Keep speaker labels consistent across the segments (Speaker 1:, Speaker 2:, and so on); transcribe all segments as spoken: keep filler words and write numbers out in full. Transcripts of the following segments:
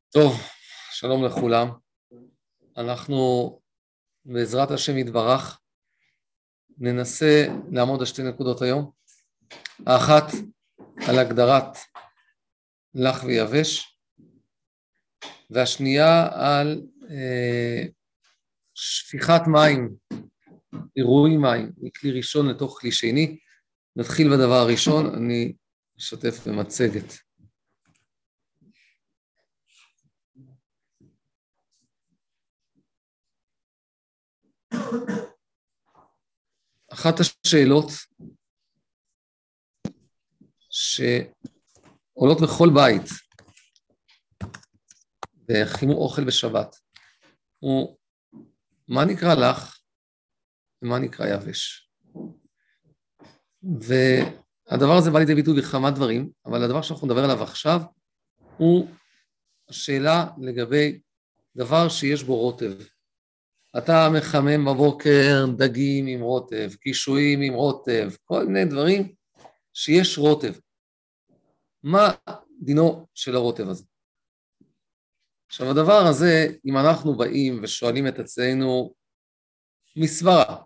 Speaker 1: טוב, שלום לכולם. אנחנו בעזרת השם יתברך ננסה לעמוד על שתי נקודות היום. האחת על הגדרת לח ויבש, והשנייה על אה, שפיכת מים, עירוי מים, מכלי ראשון לתוך כלי שני. נתחיל בדבר הראשון, אני אשתף במצגת. אחת השאלות שעולות בכל בית בחימום אוכל בשבת הוא מה נקרא לח ומה נקרא יבש. והדבר הזה בא לידי ביטוי בכמה דברים, אבל הדבר שאנחנו נדבר עליו עכשיו הוא השאלה לגבי דבר שיש בו רוטב. אתה מחמם בבוקר דגים עם רוטב, קישואים עם רוטב, כל מיני דברים שיש רוטב. מה דינו של הרוטב הזה? עכשיו הדבר הזה, אם אנחנו באים ושואלים את עצמנו מסברה,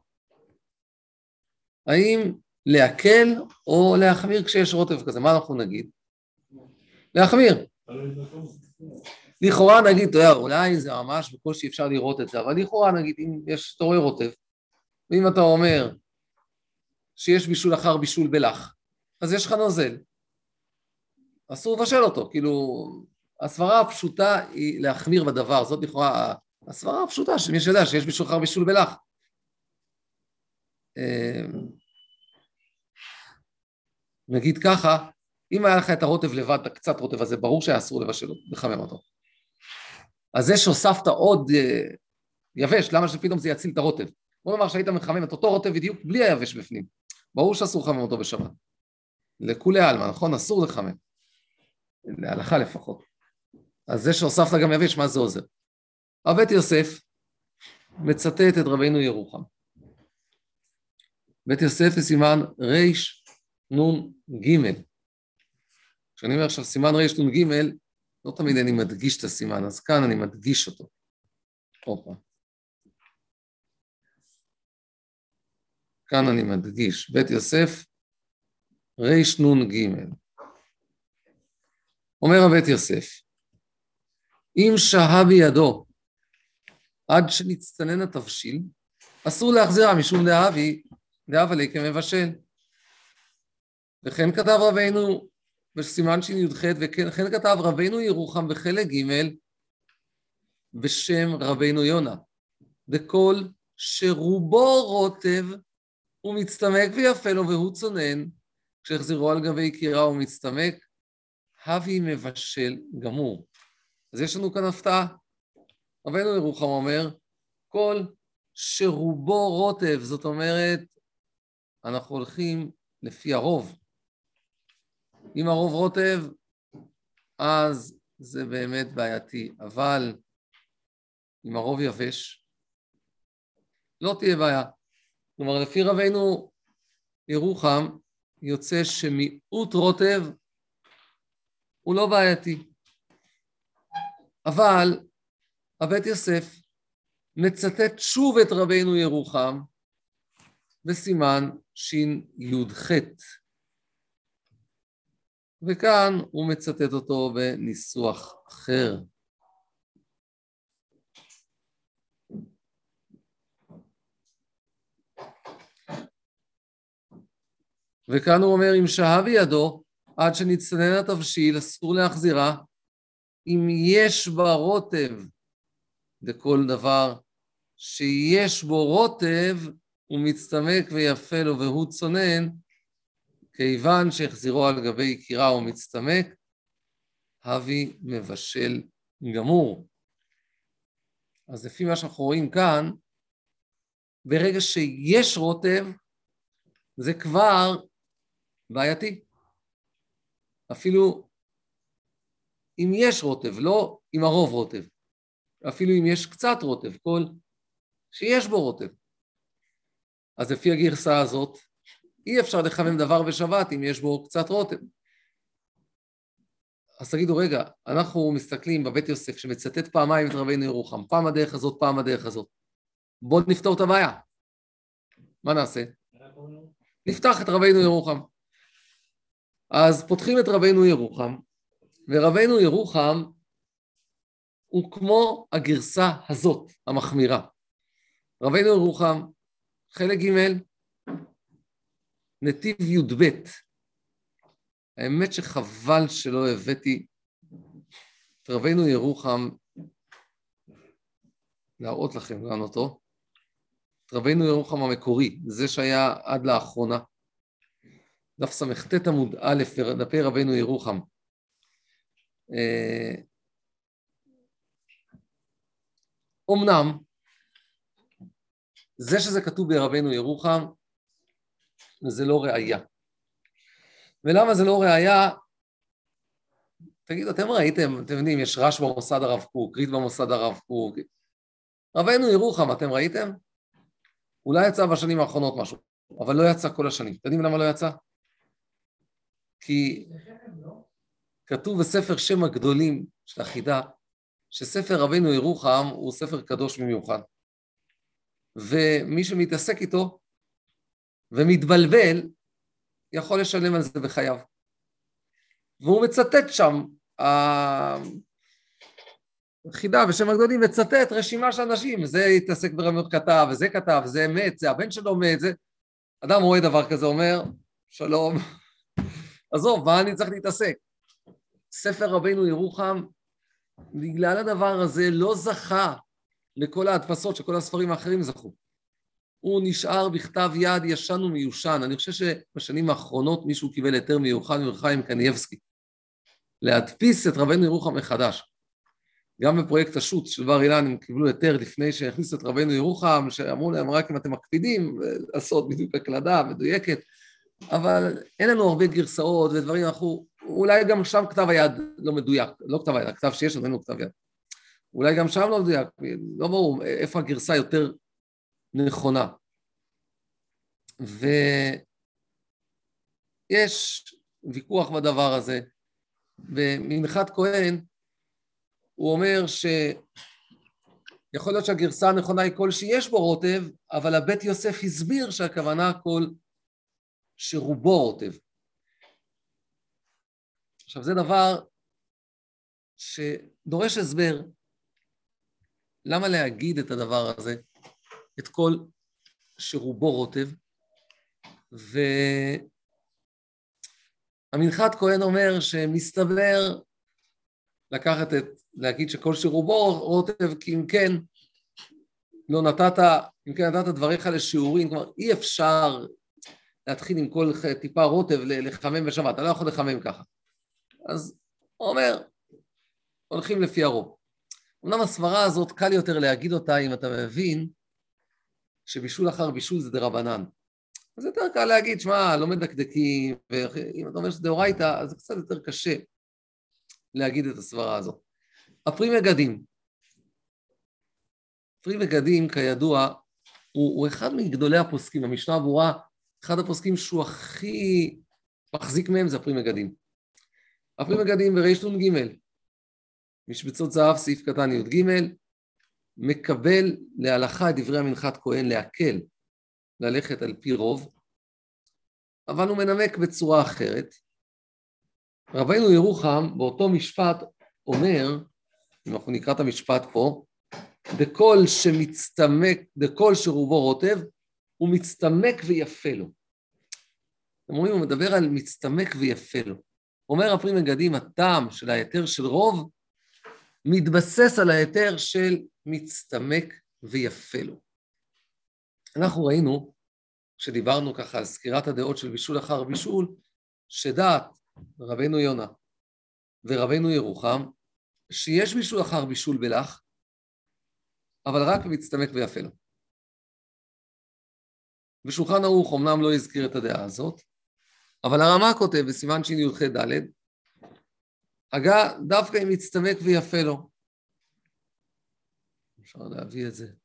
Speaker 1: האם להקל או להחמיר כשיש רוטב כזה? מה אנחנו נגיד? להחמיר. לכאורה נגיד, אתה יודע, אולי זה ממש בקושי אפשר לראות את זה, אבל לכאורה נגיד, אם יש, אתה רואה רוטב, ואם אתה אומר שיש בישול אחר בישול בלח, אז יש לך נוזל. אסור לבשל אותו, כאילו, הסברה הפשוטה היא להחמיר בדבר, זאת לכאורה, הסברה הפשוטה, שמי שיודע שיש בישול אחר בישול בלח. נגיד ככה, אם היה לך את הרוטב לבד, את הקצת רוטב הזה, ברור שהיה אסור לבשל אותו, לחמם אותו. אז זה שהוספת עוד יבש, למה שפתאום זה יציל את הרוטב? בוא נאמר שהיית מחמם את אותו רוטב בדיוק בלי היבש בפנים. ברור שאסור לחמם אותו בשבת. לכולי עלמא, נכון? אסור לחמם. להלכה לפחות. אז זה שהוספת גם יבש, מה זה עוזר? הבית יוסף מצטט את רבינו ירוחם. בית יוסף זה סימן ריש נון ג'. כשאני אומר עכשיו סימן ריש נון ג', לא תמיד אני מדגיש את הסימן, אז כאן אני מדגיש אותו. אופה. כאן אני מדגיש, בית יוסף, ריש נון ג'. אומר הבית יוסף, אם שהה בידו עד שנצטנן התבשיל, אסור להחזירה משום דאבי, דאבה לי כמבשל. וכן כתב רבינו בסימן שי"ח, וכן כתב רבינו ירוחם בחלק ג' בשם רבינו יונה, וכל שרובו רוטב הוא מצטמק ויפה לו והוא צונן, כשהחזירו על גבי קירה הוא מצטמק, הבי מבשל גמור. אז יש לנו כאן הפתעה. רבינו ירוחם אומר, כל שרובו רוטב, זאת אומרת, אנחנו הולכים לפי הרוב. אם הרוב רוטב, אז זה באמת בעייתי, אבל אם הרוב יבש, לא תהיה בעיה. כלומר, לפי רבינו ירוחם, יוצא שמיעוט רוטב הוא לא בעייתי. אבל הבית יוסף מצטט שוב את רבינו ירוחם בסימן שי"ח. וכאן הוא מצטט אותו בניסוח אחר. וכאן הוא אומר, אם שהה בידו, עד שנצטנן התבשיל, אסור להחזירה, אם יש בה רוטב, וכל דבר שיש בו רוטב, הוא מצטמק ויפה לו והוא צונן, כיוון שהחזירו על גבי קירה הוא מצטמק, הבי מבשל גמור. אז לפי מה שאנחנו רואים כאן, ברגע שיש רוטב, זה כבר בעייתי. אפילו אם יש רוטב, לא אם הרוב רוטב. אפילו אם יש קצת רוטב, כל שיש בו רוטב. אז לפי הגרסה הזאת, אי אפשר לחמם דבר בשבת אם יש בו קצת רוטב. אז תגידו, רגע, אנחנו מסתכלים בבית יוסף שמצטט פעמיים את רבינו ירוחם, פעם הדרך הזאת, פעם הדרך הזאת. בואו נפתור את הבעיה. מה נעשה? נפתח את רבינו ירוחם. אז פותחים את רבינו ירוחם, ורבינו ירוחם הוא כמו הגרסה הזאת, המחמירה. רבינו ירוחם, חלק ג' נתיב י"ב. האמת שחבל שלא הבאתי את רבינו ירוחם להראות לכם גם אותו. את רבינו ירוחם המקורי, זה שהיה עד לאחרונה. דף סמכת עמוד א' דפי רבינו ירוחם. אמנם, זה שזה כתוב ברבינו ירוחם, זה לא ראייה. ולמה זה לא ראייה? תגידו, אתם ראיתם, אתם יודעים, יש רש במוסד הרב קוק, רית במוסד הרב קוק. רבינו ירוחם, אתם ראיתם? אולי יצא בשנים האחרונות משהו, אבל לא יצא כל השנים. אתם יודעים למה לא יצא? כי כתוב בספר שם הגדולים של החידה, שספר רבינו ירוחם הוא ספר קדוש במיוחד. ומי שמתעסק איתו ומתבלבל, יכול לשלם על זה בחייו. והוא מצטט שם, החידה בשם הגדולים מצטט רשימה של אנשים, זה התעסק ברמיות כתב, וזה כתב, זה אמת, זה הבן שלו מת, זה... אדם רואה דבר כזה, אומר, שלום, עזוב, מה אני צריך להתעסק? ספר רבינו ירוחם, בגלל הדבר הזה, לא זכה לכל ההדפסות שכל הספרים האחרים זכו. הוא נשאר בכתב יד ישן ומיושן. אני חושב שבשנים האחרונות מישהו קיבל יותר מיוחד מרחיים קניאבסקי, להדפיס את רבינו ירוחם מחדש. גם בפרויקט השו"ת של בר אילן הם קיבלו יותר לפני שהכניסו את רבינו ירוחם, שאמרו להם רק אם אתם מקפידים לעשות בדיוק הקלדה מדויקת, אבל אין לנו הרבה גרסאות ודברים, אנחנו, אולי גם שם כתב היד לא מדויק, לא כתב היד, הכתב שיש לנו אין לו כתב יד. אולי גם שם לא מדויק, לא ברור איפה הגרסה יותר נכונה. ויש ויכוח בדבר הזה, במנחת כהן, הוא אומר שיכול להיות שהגרסה הנכונה היא כל שיש בו רוטב, אבל הבית יוסף הסביר שהכוונה כל שרובו רוטב. עכשיו זה דבר שדורש הסבר. למה להגיד את הדבר הזה? את כל שרובו רוטב. והמנחת כהן אומר שמסתבר לקחת את, להגיד שכל שרובו רוטב, כי אם כן, לא נתת, אם כן נתת דבריך לשיעורים, כלומר אי אפשר להתחיל עם כל טיפה רוטב לחמם בשבת, אתה לא יכול לחמם ככה. אז הוא אומר, הולכים לפי הרוב. אמנם הסברה הזאת קל יותר להגיד אותה אם אתה מבין שבישול אחר בישול זה דרבנן. אז יותר קל להגיד, שמה, לא מדקדקים, ואם אתה אומר שזה דאורייתא, אז זה קצת יותר קשה להגיד את הסברה הזאת. הפרי מגדים. פרי מגדים, כידוע, הוא, הוא אחד מגדולי הפוסקים. המשנה ברורה, אחד הפוסקים שהוא הכי מחזיק מהם זה הפרי מגדים. הפרי מגדים בריש נון ג' משבצות זהב סעיף קטן י' ג' מקבל להלכה את דברי המנחת כהן להקל, ללכת על פי רוב, אבל הוא מנמק בצורה אחרת. רבינו ירוחם באותו משפט אומר, אם אנחנו נקרא את המשפט פה, דכל שמצטמק, דכל שרובו רוטב, הוא מצטמק ויפה לו. אתם רואים, הוא מדבר על מצטמק ויפה לו. אומר הפרי מגדים, הטעם של היתר של רוב, מתבסס על היתר של מצטמק ויפה לו. אנחנו ראינו, כשדיברנו ככה על סקירת הדעות של בישול אחר בישול, שדעת רבינו יונה ורבינו ירוחם, שיש בישול אחר בישול בלח, אבל רק מצטמק ויפה לו. בשולחן ערוך אמנם לא הזכיר את הדעה הזאת, אבל הרמ"א כותב בסימן שי"ח ד' הגה דווקא אם מצטמק ויפה לו. אפשר להביא את זה.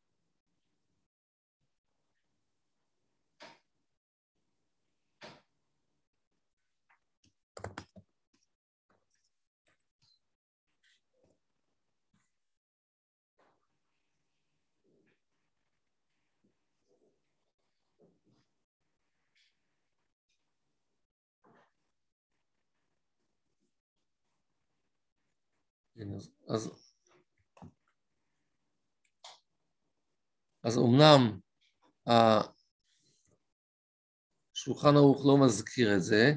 Speaker 1: אז, אז, אז אומנם השולחן ערוך לא מזכיר את זה,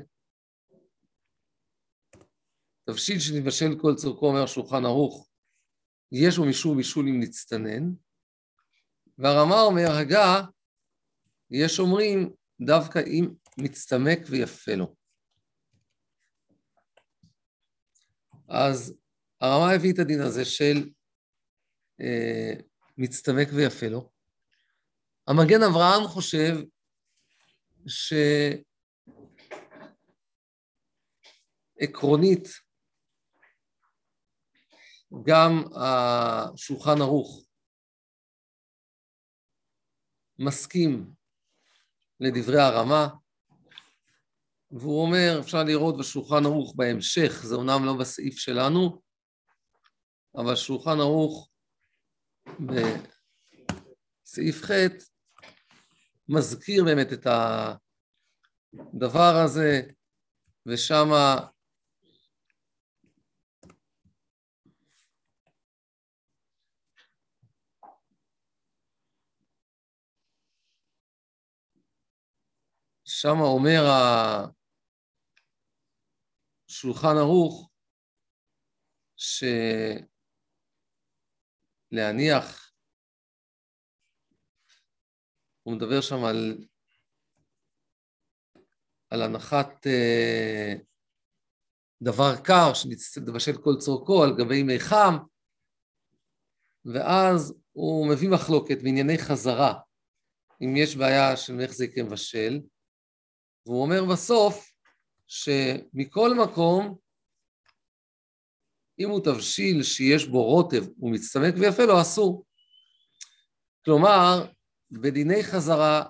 Speaker 1: תבשיל שנבשל כל צורכו, אומר שולחן ערוך, יש בו משום בישול אם נצטנן, והרמה אומר, הגה, יש אומרים דווקא אם מצטמק ויפה לו. אז הרמה הביא את הדין הזה של אה, מצטמק ויפה לו. המגן אברהם חושב שעקרונית גם השולחן ערוך מסכים לדברי הרמה, והוא אומר, אפשר לראות בשולחן ערוך בהמשך, זה אומנם לא בסעיף שלנו, אבל שולחן ערוך בסעיף ח' מזכיר באמת את הדבר הזה, ושמה שמה אומר השולחן ערוך שלהניח, הוא מדבר שם על, על הנחת אה, דבר קר שנבשל כל צורכו על גבי מי חם, ואז הוא מביא מחלוקת בענייני חזרה, אם יש בעיה של איך זה יקרה מבשל, והוא אומר בסוף שמכל מקום, אם הוא תבשיל שיש בו רוטב ומצטמק ויפה לו, אסור. כלומר, בדיני חזרה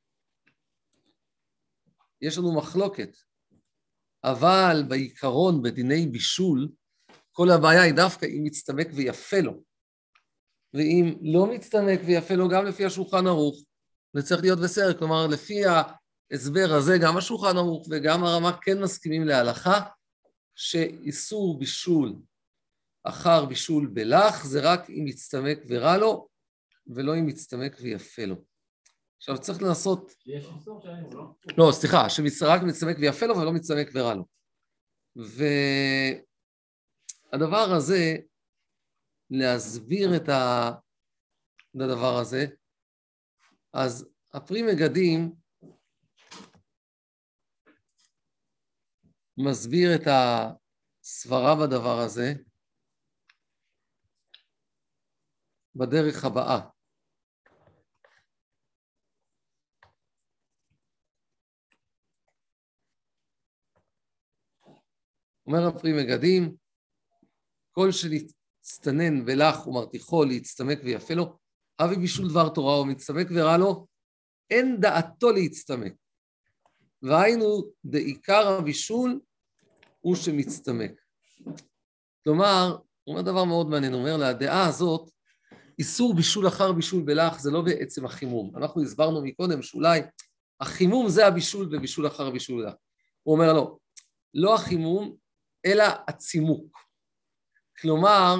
Speaker 1: יש לנו מחלוקת, אבל בעיקרון, בדיני בישול, כל הבעיה היא דווקא אם מצטמק ויפה לו. ואם לא מצטמק ויפה לו, גם לפי השולחן ערוך, זה צריך להיות בסדר. כלומר, לפי ההסבר הזה, גם השולחן ערוך וגם הרמה כן מסכימים להלכה, שאיסור בישול אחר בישול בלח, זה רק אם מצטמק ורע לו, ולא אם מצטמק ויפה לו. עכשיו צריך לנסות... יש איסור שלנו, לא? לא, סליחה, שרק מצטמק ויפה לו, ולא מצטמק ורע לו. והדבר הזה, להסביר את הדבר הזה, אז הפרי מגדים מסביר את הסברה בדבר הזה בדרך הבאה. אומר הפרי מגדים, כל שנצטנן ולח ומרתיחו להצטמק ויפה לו, אבי בישול דבר תורה או מצטמק ורע לו, אין דעתו להצטמק. והיינו דעיקר הבישול הוא שמצטמק. כלומר, הוא אומר דבר מאוד מעניין, הוא אומר לדעה הזאת, איסור בישול אחר בישול בלח זה לא בעצם החימום. אנחנו הסברנו מקודם שאולי החימום זה הבישול ובישול אחר בישול בלח. הוא אומר לא, לא החימום אלא הצימוק. כלומר,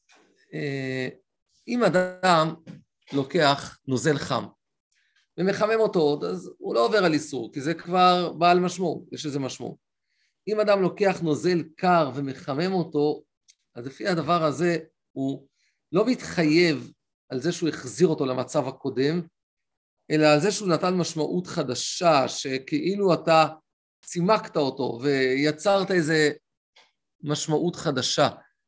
Speaker 1: אם אדם לוקח נוזל חם ומחמם אותו עוד, אז הוא לא עובר על איסור, כי זה כבר בעל משמעות, יש איזה משמעות. אם אדם לוקח נוזל קר ומחמם אותו, אז לפי הדבר הזה הוא לא מתחייב על זה שהוא החזיר אותו למצב הקודם, אלא על זה שהוא נתן משמעות חדשה, שכאילו אתה צימקת אותו ויצרת איזה משמעות חדשה.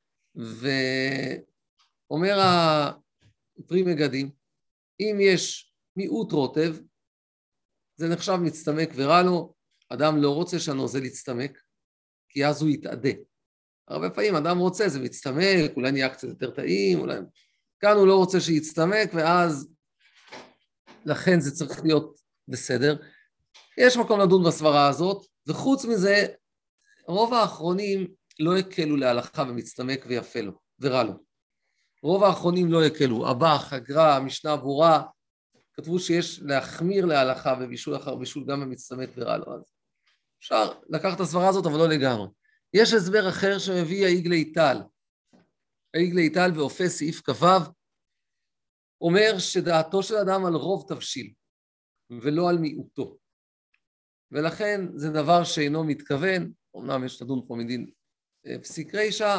Speaker 1: ואומר הפרי מגדים, אם יש מיעוט רוטב, זה נחשב מצטמק ורע לו, אדם לא רוצה שהנוזל יצטמק, כי אז הוא יתעדה. הרבה פעמים אדם רוצה, זה מצטמק, אולי נהיה קצת יותר טעים, אולי... כאן הוא לא רוצה שיצטמק, ואז לכן זה צריך להיות בסדר. יש מקום לדון בסברה הזאת, וחוץ מזה, רוב האחרונים לא הקלו להלכה ומצטמק ויפה לו, ורע לו. רוב האחרונים לא הקלו, הבח, הגר"א, המשנה ברורה, כתבו שיש להחמיר להלכה ובישול אחר בישול גם במצטמק ורע לו. אז אפשר לקחת את הסברה הזאת, אבל לא לגמרי. יש הסבר אחר שמביא העיגלי טל, העיג ליטל ואופה סעיף כבב, אומר שדעתו של אדם על רוב תבשיל, ולא על מיעוטו. ולכן זה דבר שאינו מתכוון, אמנם יש לדון פה מדין פסיק רישא,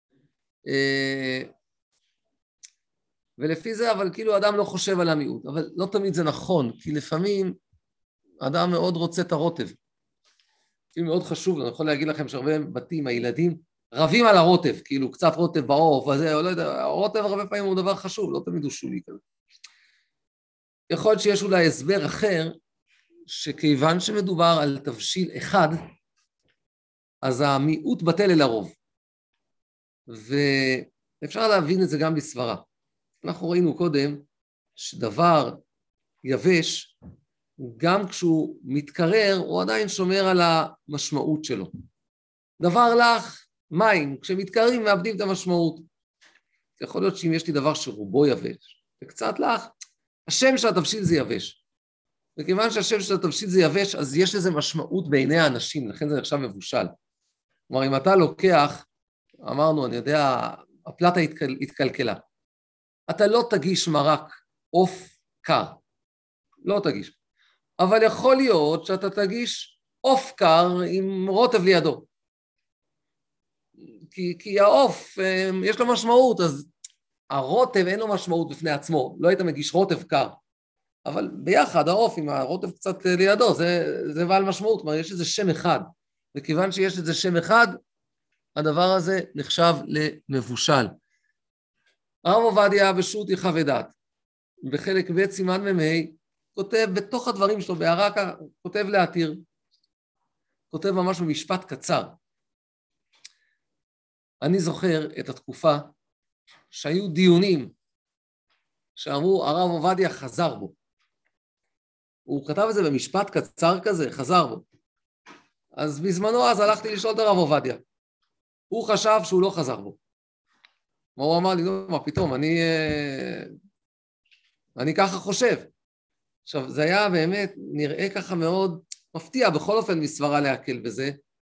Speaker 1: ולפי זה, אבל כאילו אדם לא חושב על המיעוט, אבל לא תמיד זה נכון, כי לפעמים אדם מאוד רוצה את הרוטב. זה מאוד חשוב, אני יכול להגיד לכם שהרבה בתים, הילדים, רבים על הרוטב, כאילו קצת רוטב בעוף, וזה, לא יודע, הרוטב הרבה פעמים הוא דבר חשוב, לא תמיד הוא שולי כזה. יכול להיות שיש אולי הסבר אחר, שכיוון שמדובר על תבשיל אחד, אז המיעוט בטל אל הרוב. ואפשר להבין את זה גם בסברה. אנחנו ראינו קודם שדבר יבש, גם כשהוא מתקרר, הוא עדיין שומר על המשמעות שלו. דבר לך, מים, כשמתקררים מאבדים את המשמעות. יכול להיות שאם יש לי דבר שרובו יבש, וקצת לך, השם של התבשיל זה יבש. וכיוון שהשם של התבשיל זה יבש, אז יש לזה משמעות בעיני האנשים, לכן זה נחשב מבושל. כלומר, אם אתה לוקח, אמרנו, אני יודע, הפלטה התקל, התקלקלה. אתה לא תגיש מרק עוף קר. לא תגיש. אבל יכול להיות שאתה תגיש עוף קר עם רוטב לידו. כי, כי העוף, יש לו משמעות, אז הרוטב אין לו משמעות בפני עצמו. לא היית מגיש רוטב קר. אבל ביחד, העוף עם הרוטב קצת לידו, זה, זה בעל משמעות. כלומר, יש איזה שם אחד. וכיוון שיש איזה שם אחד, הדבר הזה נחשב למבושל. הרב עובדיה בשו"ת יחווה דעת, בחלק ב' סימן ממי, כותב בתוך הדברים שלו, בהערה, כותב להתיר, כותב ממש במשפט קצר. אני זוכר את התקופה שהיו דיונים, שאמרו הרב עובדיה חזר בו. הוא כתב את זה במשפט קצר כזה, חזר בו. אז בזמנו אז הלכתי לשאול את הרב עובדיה. הוא חשב שהוא לא חזר בו. הוא אמר לי, לא, מה פתאום, אני, אני ככה חושב. עכשיו, זה היה באמת, נראה ככה מאוד מפתיע, בכל אופן מסברה להקל בזה.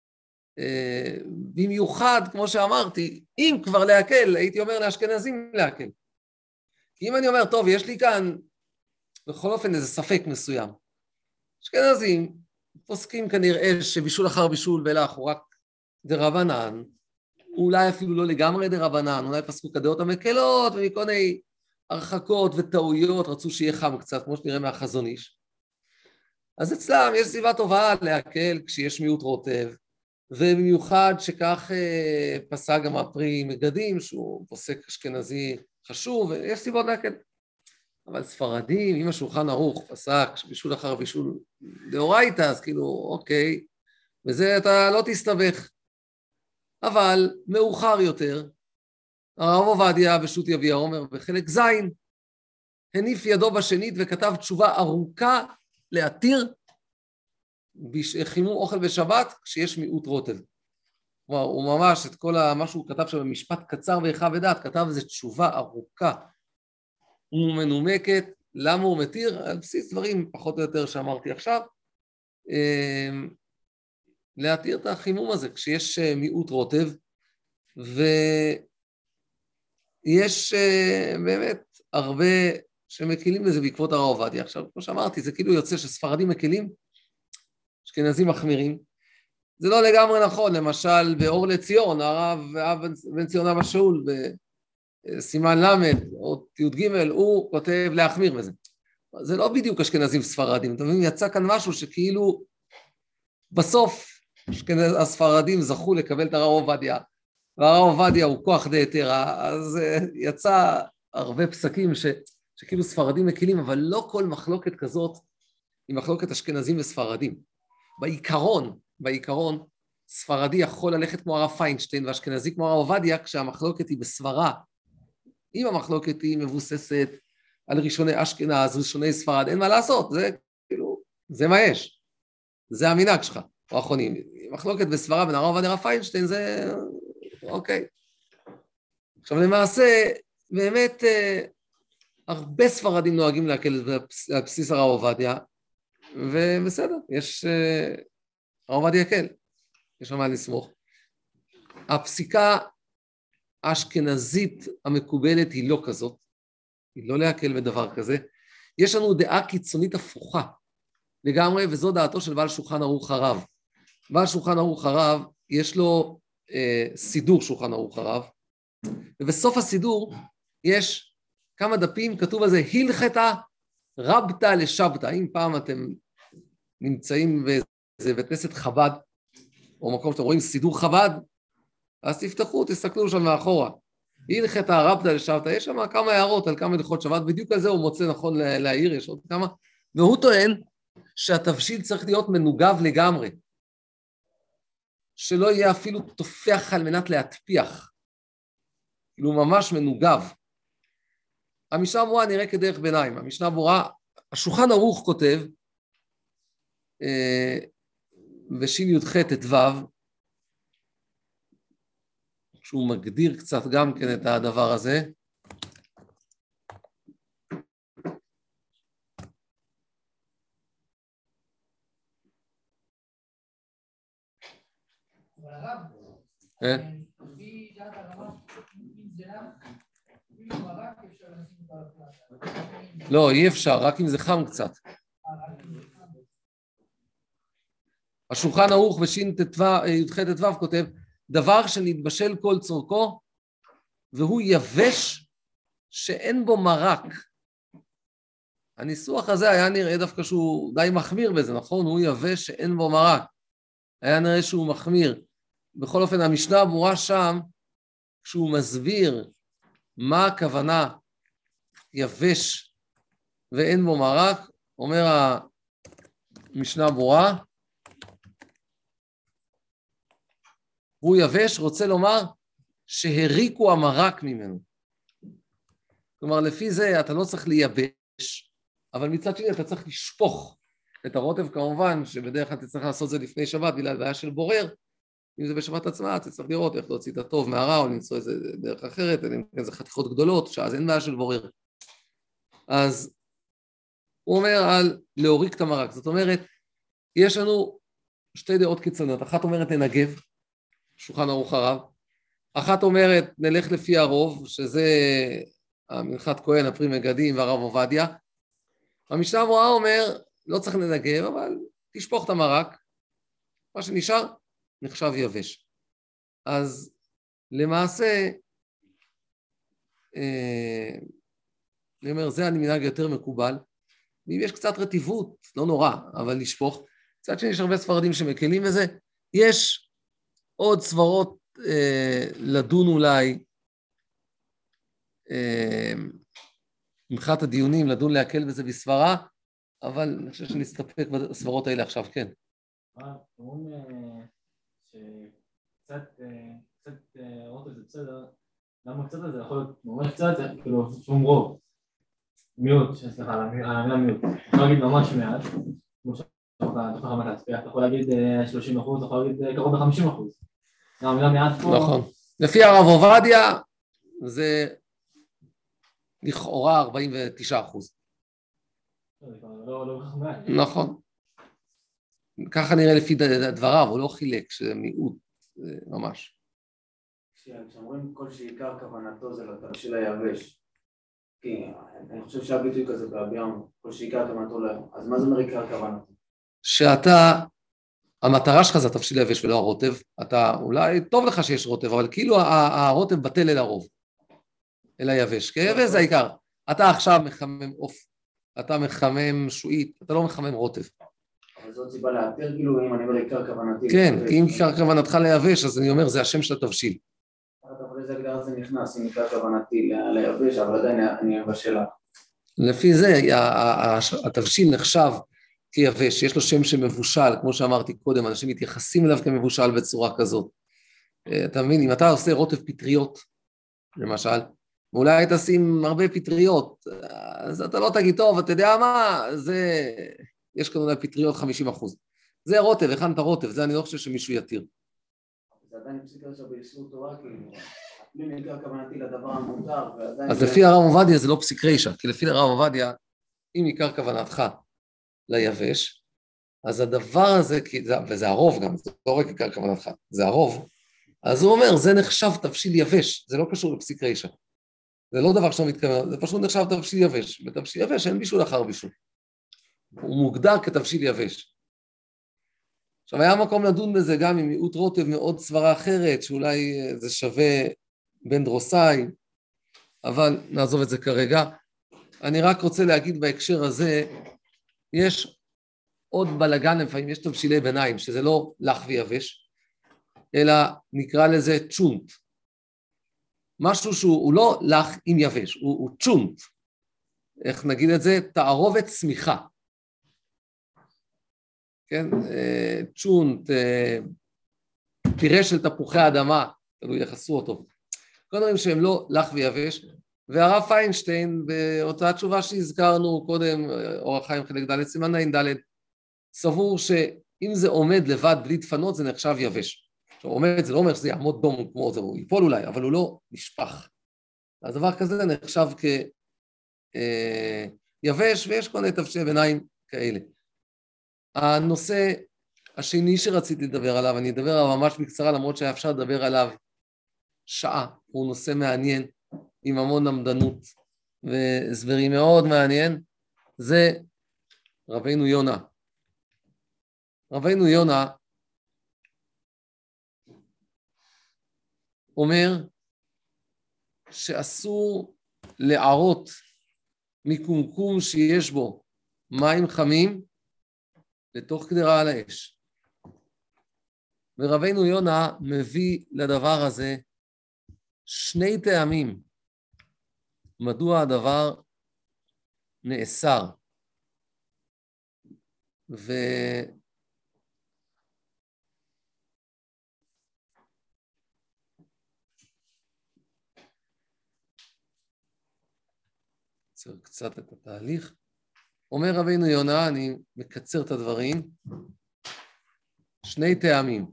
Speaker 1: במיוחד, כמו שאמרתי, אם כבר להקל, הייתי אומר לאשכנזים להקל. כי אם אני אומר, טוב, יש לי כאן, בכל אופן איזה ספק מסוים. אשכנזים פוסקים כנראה שבישול אחר בישול בלח הוא רק דרבנן, אולי אפילו לא לגמרי דרבנן, אולי פסקו כדעות המקלות, ומכל מיני הרחקות וטעויות, רצו שיהיה חם קצת, כמו שנראה מהחזון איש. אז אצלם יש סיבה טובה להקל כשיש מיעוט רוטב, ובמיוחד שכך אה, פסק גם הפרי מגדים, שהוא פוסק אשכנזי חשוב, ויש סיבות להקל. אבל ספרדים, אם השולחן ערוך פסק, בישול אחר בישול דאורייתא, אז כאילו, אוקיי, וזה אתה לא תסתבך. אבל מאוחר יותר, הרב עובדיה בשו"ת יביע אומר בחלק זין, הניף ידו בשנית וכתב תשובה ארוכה להתיר חימום אוכל בשבת כשיש מיעוט רוטב. כלומר, הוא ממש את כל מה שהוא כתב שם במשפט קצר ויחווה דעת, כתב איזו תשובה ארוכה ומנומקת, למה הוא מתיר? על בסיס דברים פחות או יותר שאמרתי עכשיו, להתיר את החימום הזה כשיש מיעוט רוטב, ויש באמת הרבה שמקילים לזה בעקבות הרב עובדיה. עכשיו, כמו שאמרתי, זה כאילו יוצא שספרדים מקילים, אשכנזים מחמירים. זה לא לגמרי נכון, למשל באור לציון, הרב בן ציון אבא שאול, בסימן למד, או י"ג, הוא כותב להחמיר בזה. זה לא בדיוק אשכנזים ספרדים, אתה מבין, יצא כאן משהו שכאילו בסוף הספרדים זכו לקבל את הרב עובדיה, והרב עובדיה הוא כוח דהיתרא, אז יצא הרבה פסקים ש, שכאילו ספרדים מקילים, אבל לא כל מחלוקת כזאת היא מחלוקת אשכנזים וספרדים. בעיקרון, בעיקרון, ספרדי יכול ללכת כמו הרב פיינשטיין, ואשכנזי כמו הרב עובדיה, כשהמחלוקת היא בסברה. אם המחלוקת היא מבוססת על ראשוני אשכנז, ראשוני ספרד, אין מה לעשות, זה כאילו, זה מה יש. זה המנהג שלך, או האחרונים. מחלוקת בסברה בין הרב עובדיה לרב פיינשטיין, זה אוקיי. עכשיו למעשה, באמת, הרבה ספרדים נוהגים להקל על בסיס הרב עובדיה, ובסדר, יש, הרב עובדיה יקל, יש מה לסמוך. הפסיקה האשכנזית המקובלת היא לא כזאת, היא לא להקל בדבר כזה. יש לנו דעה קיצונית הפוכה לגמרי, וזו דעתו של בעל שולחן ערוך הרב. בעל שולחן ערוך הרב, יש לו אה, סידור שולחן ערוך הרב, ובסוף הסידור יש כמה דפים, כתוב על זה, הלכתה רבתא לשבתא. אם פעם אתם נמצאים באיזה בית כנסת חב"ד, או מקום שאתם רואים סידור חב"ד, אז תפתחו, תסתכלו שם מאחורה. הלכתה רבתא לשבתא, יש שם כמה הערות על כמה הלכות שבת, בדיוק על זה הוא מוצא נכון להעיר, יש עוד כמה, והוא טוען שהתבשיל צריך להיות מנוגב לגמרי, שלא יהיה אפילו תופח על מנת להטפיח, כאילו ממש מנוגב. המשנה ברורה נראה כדרך ביניים, המשנה ברורה, השולחן ערוך כותב, אה, בשין י"ח את ו', שהוא מגדיר קצת גם כן את הדבר הזה, לא, אי אפשר, רק אם זה חם קצת. השולחן ערוך בשין י"ח את ו' כותב, דבר שנתבשל כל צורכו, והוא יבש שאין בו מרק. הניסוח הזה היה נראה דווקא שהוא די מחמיר בזה, נכון? הוא יבש שאין בו מרק. היה נראה שהוא מחמיר. בכל אופן, המשנה ברורה שם, כשהוא מסביר מה הכוונה יבש ואין בו מרק, אומר המשנה ברורה, הוא יבש, רוצה לומר שהריקו המרק ממנו. כלומר, לפי זה אתה לא צריך לייבש, אבל מצד שני אתה צריך לשפוך את הרוטב, כמובן שבדרך כלל אתה צריך לעשות זה לפני שבת, בגלל בעיה של בורר, אם זה בשבת עצמה, אתה צריך לראות איך להוציא את הטוב מהרע, או למצוא איזה דרך אחרת, אם זה חתיכות גדולות, שאז אין בעיה של בורר. אז הוא אומר על להוריק את המרק, זאת אומרת, יש לנו שתי דעות קיצוניות, אחת אומרת ננגב, שולחן ערוך הרב, אחת אומרת נלך לפי הרוב, שזה המנחת כהן, הפרי מגדים והרב עובדיה, המשנה ברורה אומר, לא צריך לנגב, אבל תשפוך את המרק, מה שנשאר נחשב יבש. אז למעשה, אה, אני אומר, זה המנהג יותר מקובל, ואם יש קצת רטיבות, לא נורא, אבל לשפוך, קצת שיש הרבה ספרדים שמקלים בזה, יש עוד סברות אה, לדון אולי, אה, מבחינת הדיונים, לדון להקל בזה בסברה, אבל אני חושב שנסתפק בסברות האלה עכשיו, כן.
Speaker 2: אומרים שקצת, קצת רוטב זה בסדר, למה קצת הזה יכול להיות, ממש קצת, כאילו שום רוב, מיעוט, סליחה, על המילה מיעוט, יכול להגיד ממש מעט, כמו שאתה יכול להצפיח, אתה יכול להגיד שלושים אחוז, אתה יכול להגיד קרוב ל-חמישים אחוז.
Speaker 1: נכון. לפי הרב עובדיה, זה לכאורה ארבעים ותשעה אחוז. נכון. ככה נראה לפי דבריו, הוא לא חילק, שזה מיעוט, ממש.
Speaker 3: כשאומרים כל שעיקר כוונתו זה לתבשיל היבש, כי אני חושב שהביטוי כזה באביון, כל שעיקר כוונתו, אז מה זה אומר עיקר כוונתו?
Speaker 1: שאתה, המטרה שלך זה התבשיל היבש ולא הרוטב, אתה, אולי טוב לך שיש רוטב, אבל כאילו הרוטב בטל אל הרוב, אל היבש, כי היבש זה העיקר. אתה עכשיו מחמם עוף, אתה מחמם שועית, אתה לא מחמם רוטב.
Speaker 3: אבל זאת סיבה להתיר, כאילו, אם אני אומר עיקר כוונתי.
Speaker 1: כן, אם עיקר כוונתך ליבש, אז אני אומר, זה השם של התבשיל.
Speaker 3: אבל איזה הגדרה זה נכנס, אם עיקר כוונתי ליבש, אבל עדיין אני בשאלה.
Speaker 1: לפי זה, התבשיל נחשב כיבש, יש לו שם שמבושל, כמו שאמרתי קודם, אנשים מתייחסים אליו כמבושל בצורה כזאת. אתה מבין, אם אתה עושה רוטב פטריות, למשל, ואולי תשים הרבה פטריות, אז אתה לא תגיד, טוב, אתה יודע מה, זה, יש כאן אולי פטריות חמישים אחוז. זה רוטב, הכנת רוטב, זה אני לא חושב שמישהו יתיר.
Speaker 3: זה עדיין פסיקה עכשיו באיסור תורה, כאילו, אפילו עיקר כוונתי לדבר המותר, ועדיין...
Speaker 1: אז לפי הרב עובדיה זה לא פסיק רישא, כי לפי הרב עובדיה, אם עיקר כוונתך ליבש, אז הדבר הזה, וזה הרוב גם, זה לא רק עיקר כוונתך, זה הרוב, אז הוא אומר, זה נחשב תבשיל יבש, זה לא קשור לפסיק רישא. זה לא דבר שאתה מתכוון, זה פשוט נחשב תבשיל יבש. בתבשיל יבש אין בישול אחר בישול. הוא מוגדר כתבשיל יבש. עכשיו, היה מקום לדון בזה גם עם מיעוט רוטב מאוד סברה אחרת, שאולי זה שווה בין דרוסאי, אבל נעזוב את זה כרגע. אני רק רוצה להגיד בהקשר הזה, יש עוד בלגן, לפעמים יש תבשילי ביניים, שזה לא לח ויבש, אלא נקרא לזה צ'ונט. משהו שהוא לא לח עם יבש, הוא, הוא צ'ונט. איך נגיד את זה? תערובת צמיחה. כן? צ'ונט, פירה של תפוחי האדמה, תלוי איך עשו אותו. כל דברים שהם לא לח ויבש, והרב פיינשטיין, באותה תשובה שהזכרנו קודם, אור החיים חלק ד' סימן ע"ד, סבור שאם זה עומד לבד בלי דפנות, זה נחשב יבש. עכשיו, עומד, זה לא אומר שזה יעמוד דום כמו זה, הוא ייפול אולי, אבל הוא לא נשפך. אז דבר כזה נחשב כיבש, ויש כל מיני תבשילי ביניים כאלה. הנושא השני שרציתי לדבר עליו, אני אדבר עליו ממש בקצרה, למרות שהיה אפשר לדבר עליו שעה, הוא נושא מעניין, עם המון למדנות והסברים מאוד מעניין, זה רבינו יונה. רבינו יונה אומר שאסור לערות מקומקום שיש בו מים חמים לתוך קדרה על האש. ורבינו יונה מביא לדבר הזה שני טעמים מדוע הדבר נאסר. ו... קצר קצת את התהליך. אומר רבינו יונה, אני מקצר את הדברים, שני טעמים.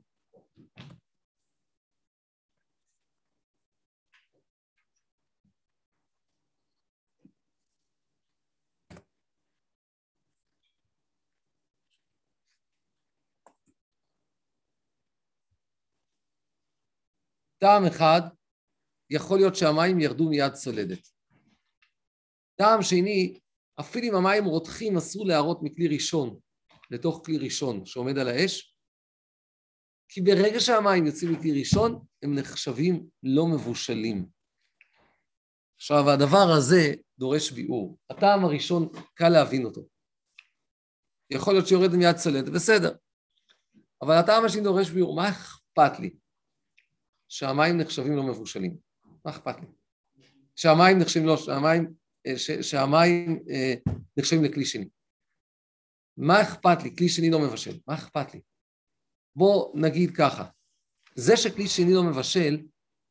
Speaker 1: טעם אחד, יכול להיות שהמים ירדו מיד צולדת. טעם שני, אפילו אם המים רותחים, אסור להראות מכלי ראשון, לתוך כלי ראשון שעומד על האש, כי ברגע שהמים יוצאים מכלי ראשון, הם נחשבים לא מבושלים. עכשיו, הדבר הזה דורש ביאור. הטעם הראשון, קל להבין אותו. יכול להיות שיורד מיד צולדת, בסדר. אבל הטעם השני דורש ביאור. מה אכפת לי? שהמים נחשבים לא מבושלים. מה אכפת לי? שהמים נחשבים לא, שהמים, ש, שהמים אה, נחשבים לכלי שני. מה אכפת לי? כלי שני לא מבשל. מה אכפת לי? בוא נגיד ככה. זה שכלי שני לא מבשל,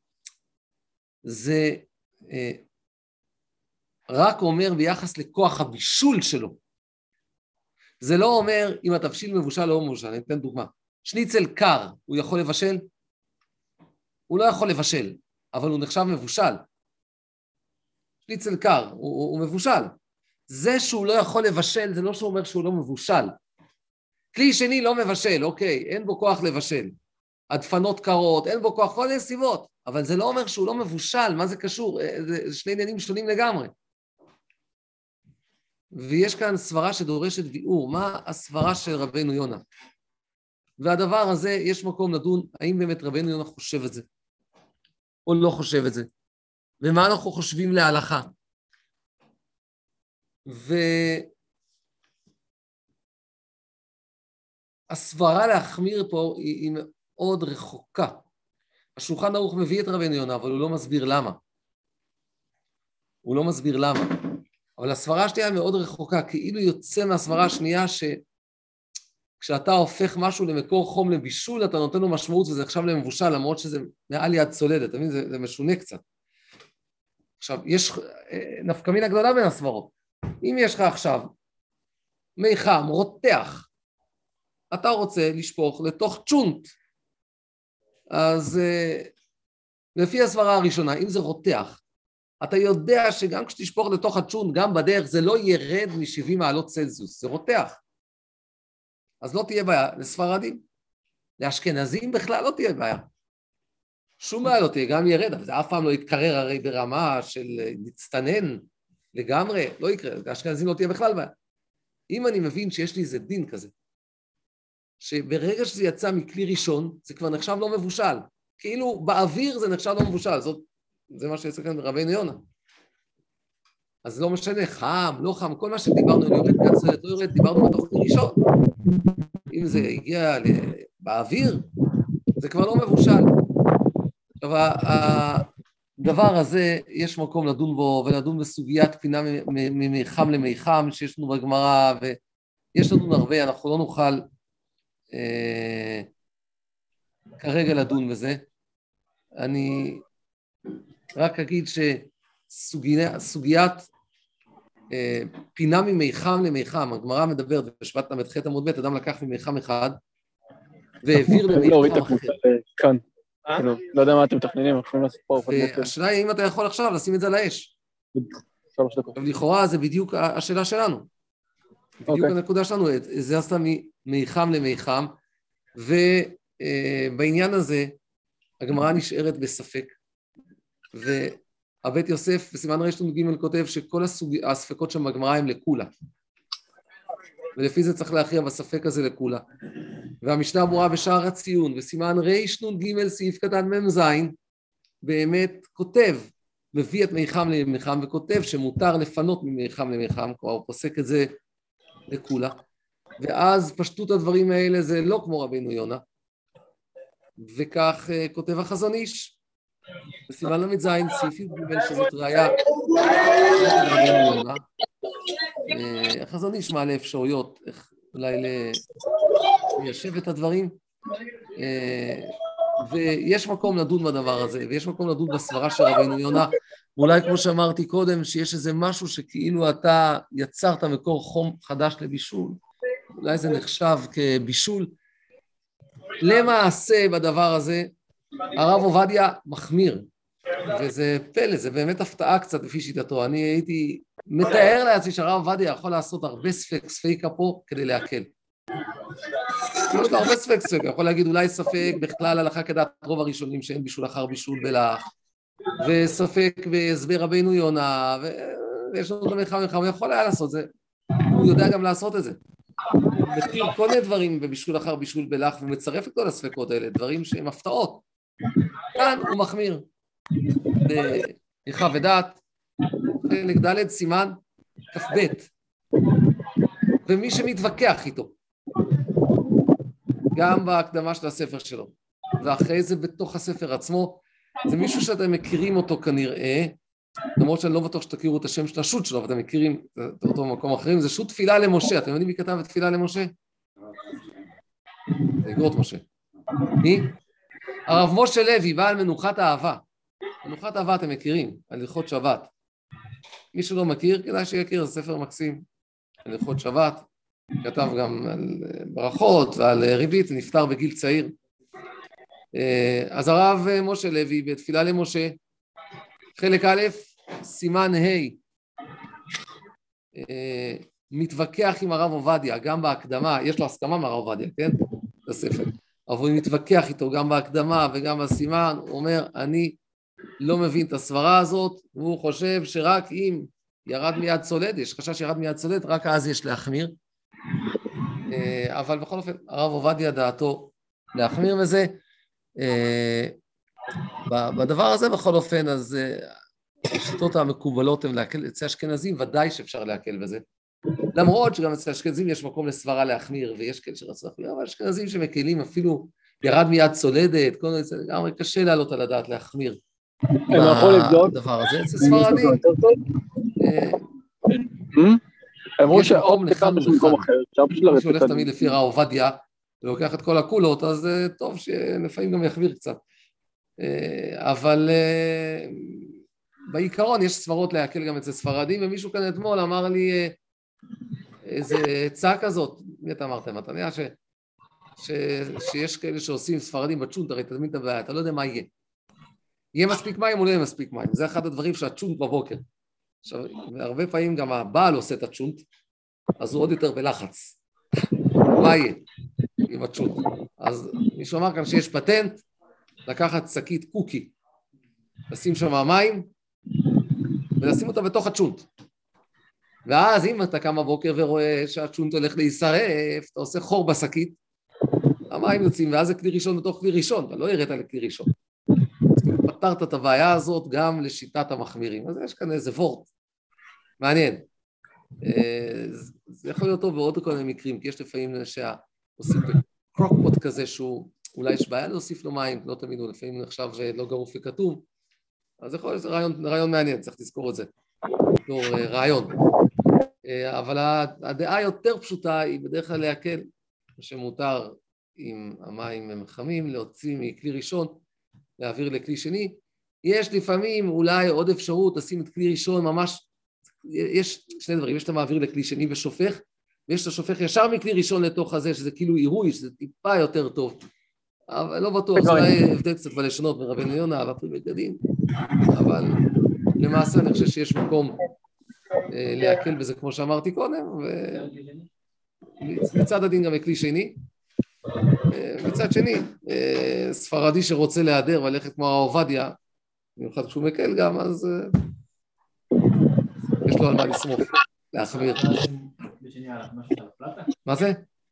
Speaker 1: זה אה, רק אומר ביחס לכוח הבישול שלו. זה לא אומר אם התבשיל מבושל או לא מבושל. אני אתן דוגמה. שניצל קר, הוא יכול לבשל? הוא לא יכול לבשל, אבל הוא נחשב מבושל. שניצל קר, הוא, הוא מבושל. זה שהוא לא יכול לבשל, זה לא שאומר שהוא לא מבושל. כלי שני לא מבשל, אוקיי, אין בו כוח לבשל. הדפנות קרות, אין בו כוח, כל מיני סיבות. אבל זה לא אומר שהוא לא מבושל, מה זה קשור? זה שני עניינים שונים לגמרי. ויש כאן סברה שדורשת ביאור. מה הסברה של רבינו יונה? והדבר הזה, יש מקום לדון, האם באמת רבינו יונה חושב את זה, או לא חושב את זה, ומה אנחנו חושבים להלכה. והסברה להחמיר פה היא, היא מאוד רחוקה. השולחן ערוך מביא את רבינו יונה, אבל הוא לא מסביר למה. הוא לא מסביר למה. אבל הסברה השנייה מאוד רחוקה, כאילו יוצא מהסברה השנייה ש... כשאתה הופך משהו למקור חום לבישול, אתה נותן לו משמעות וזה עכשיו למבושל, למרות שזה מעל יד צולדת, אתה מבין? זה, זה משונה קצת. עכשיו, יש נפקא מינה גדולה בין הסברות. אם יש לך עכשיו מי חם, רותח, אתה רוצה לשפוך לתוך צ'ונט, אז לפי הסברה הראשונה, אם זה רותח, אתה יודע שגם כשתשפוך לתוך הצ'ונט, גם בדרך זה לא ירד מ-שבעים מעלות צלזיוס, זה רותח. אז לא תהיה בעיה לספרדים. לאשכנזים בכלל לא תהיה בעיה. שום בעיה לא תהיה, גם ירד, אבל זה אף פעם לא יתקרר הרי ברמה של להצטנן לגמרי, לא יקרה, אשכנזים לא תהיה בכלל בעיה. אם אני מבין שיש לי איזה דין כזה, שברגע שזה יצא מכלי ראשון, זה כבר נחשב לא מבושל. כאילו באוויר זה נחשב לא מבושל, זאת, זה מה שיצא כאן ברבינו יונה. אז לא משנה, חם, לא חם, כל מה שדיברנו, אני יורד קצת, לא יורד, דיברנו בתוך כלי ראשון. אם זה הגיע באוויר, זה כבר לא מבושל. עכשיו, הדבר הזה, יש מקום לדון בו, ולדון בסוגיית פינה ממיחם למיחם, שיש לנו בגמרא, ויש לנו הרבה, אנחנו לא נוכל אה, כרגע לדון בזה. אני רק אגיד שסוגיית אה, פינה ממיחם למיחם, הגמרא מדברת בשבט למדחת עמוד ב', אדם לקח ממיחם אחד, והעביר למיחם אחר.
Speaker 4: כאן. לא יודע מה אתם מתכננים, יכולים לעשות פה.
Speaker 1: והשאלה היא אם אתה יכול עכשיו לשים את זה על האש.
Speaker 4: שלוש דקות.
Speaker 1: לכאורה זה בדיוק השאלה שלנו. בדיוק הנקודה שלנו, זה עשתה מיחם למיחם, ובעניין הזה הגמרא נשארת בספק, והבית יוסף בסימן רשת ג' כותב שכל הספקות שם בגמרא הם לכולה, ולפי זה צריך להכריע בספק הזה לכולה. והמשנה ברורה בשער הציון, וסימן רשת ג' סעיף קטן ממז, באמת כותב, מביא את מיחם למיחם, וכותב שמותר לפנות ממיחם למיחם, כבר הוא פוסק את זה לכולה. ואז פשטות הדברים האלה זה לא כמו רבינו יונה, וכך uh, כותב החזון איש, בסימן למד זין, סעיף י"ג, שזאת ראיה רבינו יונה. Uh, החזון איש מעלה אפשרויות, איך אולי ליישב את הדברים, uh, ויש מקום לדון בדבר הזה, ויש מקום לדון בסברה של רבינו יונה, ואולי כמו שאמרתי קודם, שיש איזה משהו שכאילו אתה יצרת מקור חום חדש לבישול, אולי זה נחשב כבישול. למעשה בדבר הזה, הרב עובדיה מחמיר, וזה פלא, זה באמת הפתעה קצת לפי שיטתו. אני הייתי מתאר לעצמי שהרב עובדיה יכול לעשות הרבה ספק, ספיקה פה כדי להקל. יש לו הרבה ספק, ספק, יכול להגיד אולי ספק בכלל הלכה כדעת רוב הראשונים שאין בישול אחר בישול בלח, וספק בהסבר רבינו יונה, ויש לנו גם מלחמה מלחמה, הוא יכול היה לעשות זה, הוא יודע גם לעשות את זה. הוא מכיר כל מיני דברים בבישול אחר בישול בלח, ומצרף את כל הספקות האלה, דברים שהם הפתעות. כאן הוא מחמיר. בריחה ודעת, חלק ד' סימן כ"ב, ומי שמתווכח איתו, גם בהקדמה של הספר שלו, ואחרי זה בתוך הספר עצמו, זה מישהו שאתם מכירים אותו כנראה, למרות שאני לא בטוח שתכירו את השם של השו"ת שלו, ואתם מכירים אותו במקום אחרים, זה שו"ת תפילה למשה. אתם יודעים מי כתב את תפילה למשה? זה אגרות משה. מי? הרב משה לוי, בעל מנוחת האהבה. מנוחת האהבה אתם מכירים, על הלכות שבת. מי שלא מכיר, כדאי שיכיר, זה ספר מקסים. על הלכות שבת, כתב גם על ברכות ועל ריבית, נפטר בגיל צעיר. אז הרב משה לוי בתפילה למשה, חלק א', סימן ה', מתווכח עם הרב עובדיה, גם בהקדמה, יש לו הסכמה מהרב עובדיה, כן? בספר. אבל הוא מתווכח איתו גם בהקדמה וגם בסימן, הוא אומר, אני לא מבין את הסברה הזאת, והוא חושב שרק אם ירד מיד צולד, יש חשש שירד מיד צולד, רק אז יש להחמיר. אבל בכל אופן, הרב עובדיה דעתו להחמיר מזה. בדבר הזה בכל אופן, אז השיטות המקובלות הן להקל, אצל אשכנזים ודאי שאפשר להקל בזה. למרות שגם אצל אשכנזים יש מקום לסברה להחמיר, ויש כאלה שרצו להחמיר, אבל אשכנזים שמקלים אפילו ירד מיד צולדת, כל מיני, גם קשה לעלות על הדעת להחמיר. בדבר הזה, אצל ספרדים. יש מקום לכאן ולכאן. מי שהולך תמיד לפי הרב עובדיה, ולוקח את כל הקולות, אז טוב שלפעמים גם יחמיר קצת. אבל בעיקרון יש סברות להקל גם אצל ספרדים, ומישהו כאן אתמול אמר לי איזה עצה כזאת, מי אתה אמרת, מתניה, ש, ש, שיש כאלה שעושים ספרדים בצ'ונט, הרי תזמין את הבעיה, אתה לא יודע מה יהיה. יהיה מספיק מים או לא יהיה מספיק מים, זה אחד הדברים שהצ'ונט בבוקר. עכשיו, הרבה פעמים גם הבעל עושה את הצ'ונט, אז הוא עוד יותר בלחץ. מה יהיה עם הצ'ונט? אז מישהו אמר כאן שיש פטנט, לקחת שקית קוקי, לשים שם המים, ולשים אותה בתוך הצ'ונט. ואז אם אתה קם בבוקר ורואה שהצ'ונט הולך להישרף, אתה עושה חור בשקית, המים יוצאים, ואז זה כלי ראשון בתוך כלי ראשון, אבל לא הראת לכלי ראשון. אז כאילו פתרת את הבעיה הזאת גם לשיטת המחמירים. אז יש כאן איזה וורט, מעניין. זה יכול להיות טוב בעוד כל מיני מקרים, כי יש לפעמים שעושים קרוקפוט כזה שהוא, אולי יש בעיה להוסיף לו מים, לא תמיד הוא לפעמים עכשיו לא גרוף וכתוב, אז יכול להיות רעיון, רעיון מעניין, צריך לזכור את זה, לא רעיון. אבל הדעה יותר פשוטה היא בדרך כלל להקל, שמותר עם המים הם חמים, להוציא מכלי ראשון, להעביר לכלי שני. יש לפעמים אולי עוד אפשרות לשים את כלי ראשון ממש, יש שני דברים, יש את המעביר לכלי שני ושופך, ויש את השופך ישר מכלי ראשון לתוך הזה, שזה כאילו עירוי, שזה טיפה יותר טוב. אבל לא בטוח, זה אולי הבדל קצת בלשונות מרבנו יונה, והפרי בגדים, אבל למעשה אני חושב שיש מקום להקל בזה כמו שאמרתי קודם, ומצד הדין גם לכלי שני. מצד שני, ספרדי שרוצה להיעדר וללכת כמו העובדיה, במיוחד כשהוא מקל גם, אז יש לו על מה לסמוך, להחמיר. מה זה?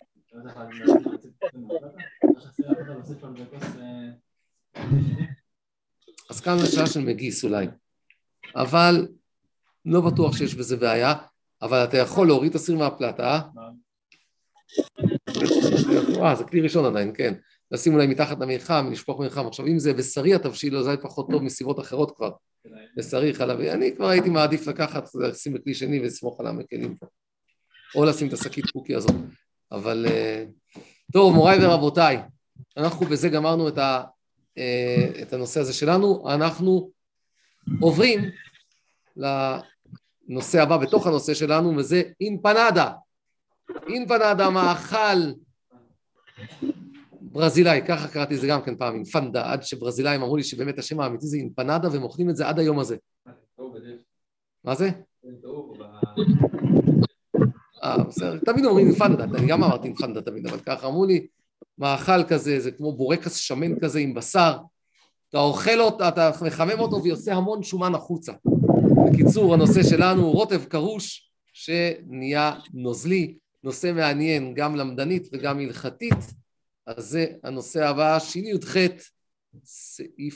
Speaker 1: אז כאן זה שעה של מגיס אולי, אבל לא בטוח שיש בזה בעיה, אבל אתה יכול להוריד את הסיר מהפלטה, אה, זה כלי ראשון עדיין, כן, לשים אולי מתחת למרחם, לשפוך מרחם, עכשיו אם זה בשרי התבשיל, זה פחות טוב מסיבות אחרות כבר, בשרי חלבי, אני כבר הייתי מעדיף לקחת, לשים בכלי שני ולסמוך על המקלים, או לשים את השקית קוקי הזאת, אבל טוב, מוריי ורבותיי, אנחנו בזה גמרנו את, ה, את הנושא הזה שלנו, אנחנו עוברים לנושא הבא בתוך הנושא שלנו, וזה אינפנדה, אינפנדה מאכל ברזילאי, ככה קראתי זה גם כן פעם, אינפנדה, עד שברזילאים אמרו לי שבאמת השם האמיתי זה אינפנדה, והם אוכלים את זה עד היום הזה. מה זה? אה, בסדר, תמיד אומרים אינפנדה, אני גם אמרתי אינפנדה תמיד, אבל ככה אמרו לי, מאכל כזה, זה כמו בורקס שמן כזה עם בשר, אתה אוכל אותו, אתה מחמם אותו ויוצא המון שומן החוצה. בקיצור, הנושא שלנו, רוטב קרוש, שנהיה נוזלי, נושא מעניין גם למדנית וגם הלכתית, אז זה הנושא הבא, שיני י"ח, סעיף